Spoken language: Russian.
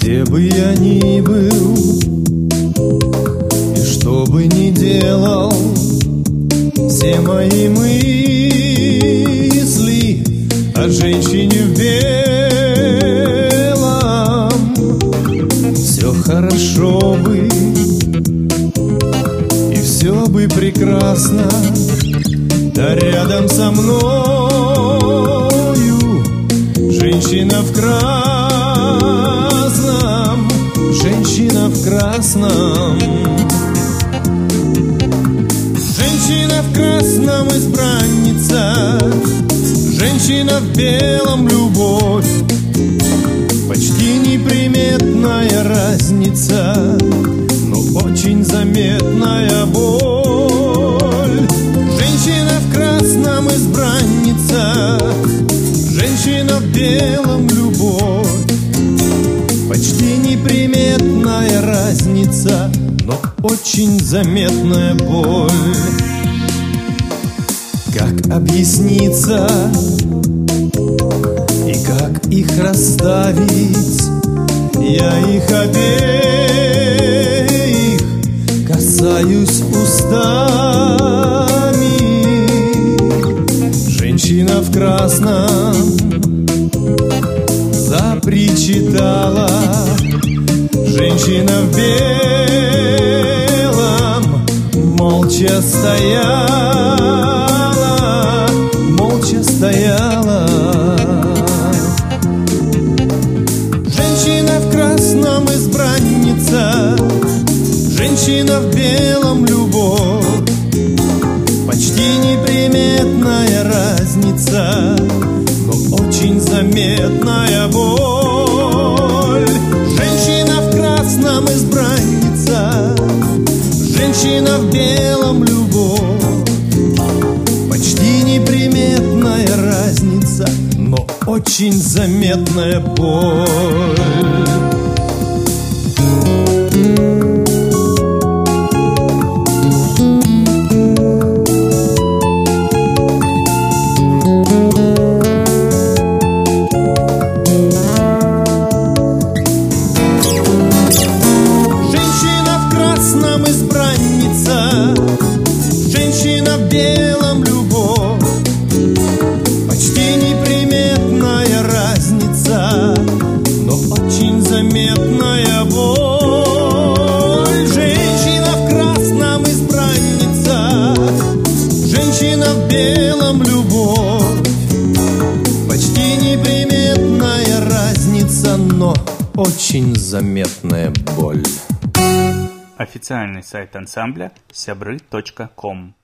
Где бы я ни был и что бы ни делал, все мои мысли о женщине в белом. Все хорошо бы и все бы прекрасно, да рядом со мною женщина в красном, женщина в красном. Женщина в красном избранница, женщина в белом любовь. Почти неприметная разница, но очень заметная боль. Женщина в красном избранница, женщина в белом любовь. Почти неприметная разница, но очень заметная боль. Как объясниться и как их расставить? Я их обеих касаюсь устами. Женщина в красном запричитала, женщина в белом молча стояла, молча стояла. Женщина в красном избранница, женщина в белом любовь. Почти неприметная разница, но очень заметная боль. Женщина в красном избранница, женщина в белом любовь. Почти неприметная разница, но очень заметная боль. Женщина в белом любовь. Почти неприметная разница, но очень заметная боль. Женщина в красном избранница, женщина в белом любовь. Почти неприметная разница, но очень заметная боль. Официальный сайт ансамбля сябры.ком